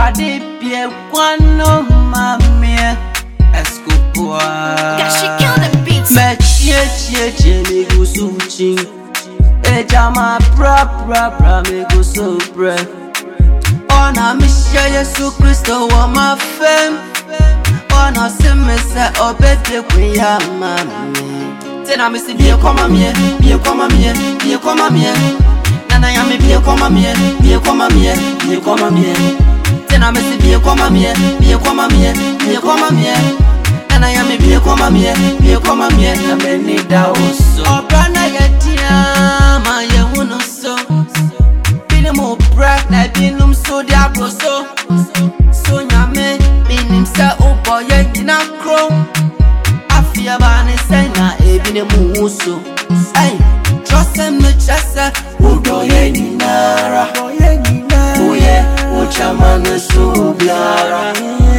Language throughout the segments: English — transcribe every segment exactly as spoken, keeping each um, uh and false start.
Awurade bie kwano mame Escobar. Yeah, she killed the beats. Me chie chie chie me go so ching. Ejama bra bra bra me go so bra. Ona mi share Yesu Kristo wa ma fem. Ona se me se obede kuya mame. Tena me si bie koma mie, bie koma mie, bie koma mie. Nana ya me bie koma mie, bie koma mie, bie koma mie. Tena me si bie koma mie, bie koma mie, bie koma mie. Nana ya me bie koma mie, bie koma mie. Na me ni da oso. Obrana ya tia ma ye huno so. Bile mo bra na binum so dia bro so. So nyame minim sa obo ye dina kro. Afia ba ne say na ebine mu so. Ay, trust him no chasa. Udo ye ni nara. Oye, uchama na so biara.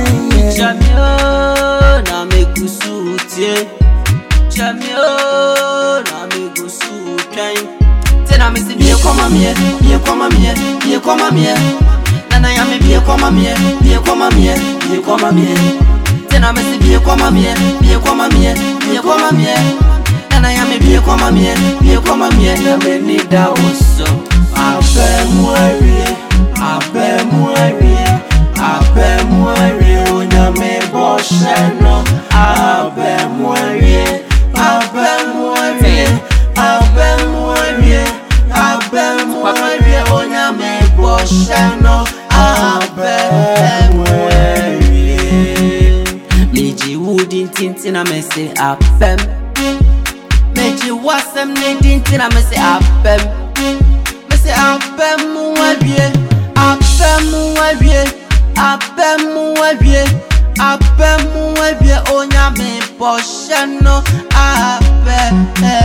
Chamio na me kusutie. Chamio na me kusutie. Tena me si bie koma mie, bie koma mie, bie koma mie. Nana ya me bie koma mie, bie koma mie, bie koma mie. Tena me si bie koma mie, bie koma mie, bie koma mie. Nana ya me bie koma mie, bie koma mie. Na me ni da oso. Abe muari, abe muari, abe muari. Onya me bosheno. Abe muari, abe muari, abe muari, abe muari. Onya me bosheno. Abe muari. Miji wudi tintina me say abem. Meji wasem ne tintina me say abem. Me say abem muari, abem muari, abem muari, abem muari. Onya me bosheno. Abem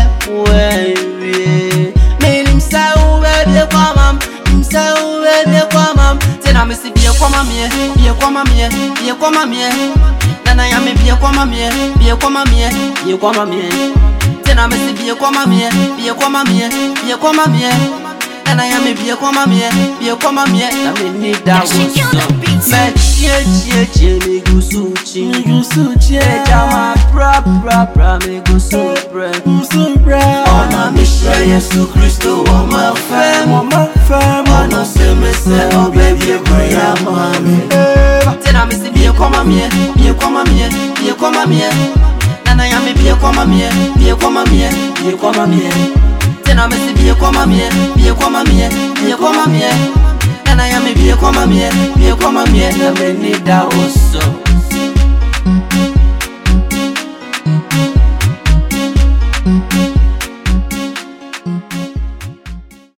muari. Menim sa uwe kwamam, sa uwe kwamam. Tena me si bie kwama mie, bie kwama mie, bie kwama mie. Nana ya me bie kwama mie, bie kwama mie, bie kwama mie. Tena me si bie kwama mie, bie kwama mie, bie kwama mie. Nana ya me bie kwama mie, bie kwama mie. Na me ni da Yeah, she killed the beats. me chie chie chie me go so chi, me go so chi. Ejama bra bra bra me go so bra, go so bra. Ona mi share Yesu Kristo wa ma fem, wa ma fem. Ona se me se o baby kuya mame. Tena me si bie koma mie, bie koma mie, bie koma mie. Nana ya me bie koma mie, bie koma mie, bie koma mie. Tena me si bie koma mie, bie koma mie, bie koma mie. Nana ya me bie koma mie, bie koma mie. Na me ni da oso.